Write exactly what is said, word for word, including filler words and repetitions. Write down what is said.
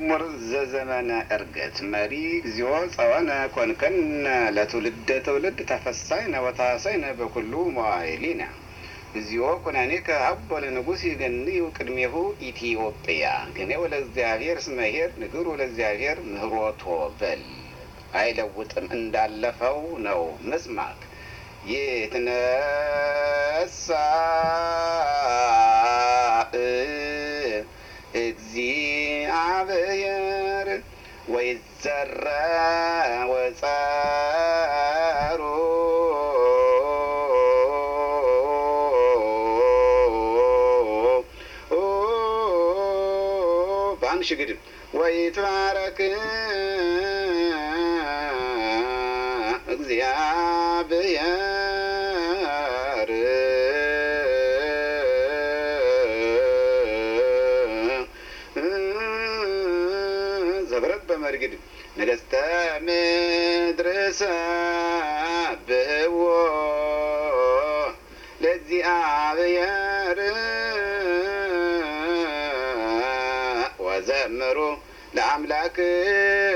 መዝሙር ዘዘመነ እርገት መሪ እግዚኦ ጸወነ ኮንከነ ለትውልደ ትውልድ ተፈሳይነ ወታሰይነ በኩሉ መዋዕሊነ እግዚኦ ኩነኔከ ሀቦ ለንጉሥ ይገንዩ ቅድሜሁ ኢትዮጵያ ግኔው ለእግዚአብሔር እስመ ኄር ንግሩ ለእግዚአብሔር ምህሮቶ በል አይለውጥም እንዳለፈው ነው መስማት ይትነሳ እግዚአብሔር ወይዘራ ወጻሩ በአንድ ሽግድም ወይትባረክ እግዚአብሔር ዘብረት በመርግድ ነገሥተ ምድር ሰብሕዎ ለእግዚአብሔር ወዘምሩ ለአምላክ